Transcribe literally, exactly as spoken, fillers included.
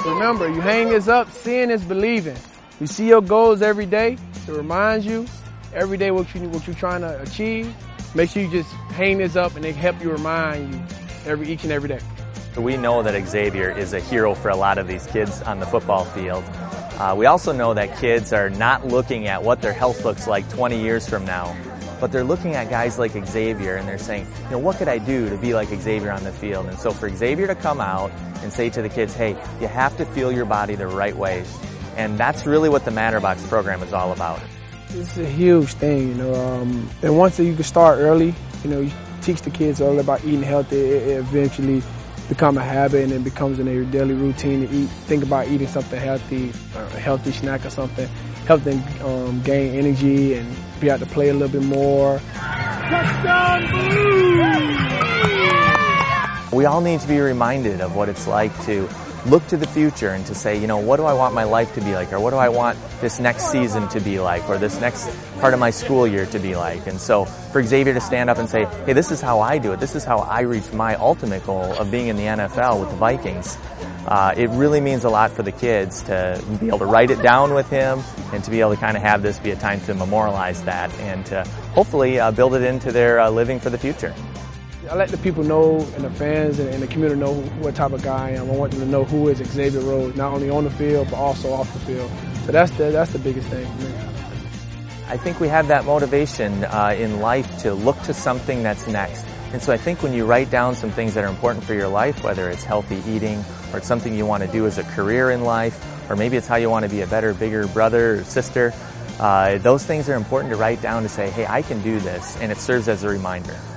remember, you hang this up, seeing is believing. You see your goals every day. It reminds you every day what, you, what you're trying to achieve. Make sure you just hang this up and it help you remind you every each and every day. We know that Xavier is a hero for a lot of these kids on the football field. Uh, we also know that kids are not looking at what their health looks like twenty years from now, but they're looking at guys like Xavier and they're saying, you know, what could I do to be like Xavier on the field? And so for Xavier to come out and say to the kids, hey, you have to feel your body the right way. And that's really what the Matterbox program is all about. It's a huge thing, you know, um, and once you can start early, you know, you teach the kids all about eating healthy, it, it eventually become a habit and it becomes in their daily routine to eat. Think about eating something healthy, a healthy snack or something, help them um, gain energy and be able to play a little bit more. Touchdown, Blue! We all need to be reminded of what it's like to look to the future and to say, you know, what do I want my life to be like, or what do I want this next season to be like, or this next part of my school year to be like. And so for Xavier to stand up and say, hey, this is how I do it, this is how I reach my ultimate goal of being in the N F L with the Vikings, uh, it really means a lot for the kids to be able to write it down with him and to be able to kind of have this be a time to memorialize that and to hopefully uh, build it into their uh, living for the future. I let the people know, and the fans and, and the community know what type of guy I am. I want them to know who is Xavier Rhodes, not only on the field, but also off the field. So that's the, that's the biggest thing for me. I think we have that motivation uh, in life to look to something that's next. And so I think when you write down some things that are important for your life, whether it's healthy eating, or it's something you want to do as a career in life, or maybe it's how you want to be a better, bigger brother or sister, uh, those things are important to write down to say, hey, I can do this, and it serves as a reminder.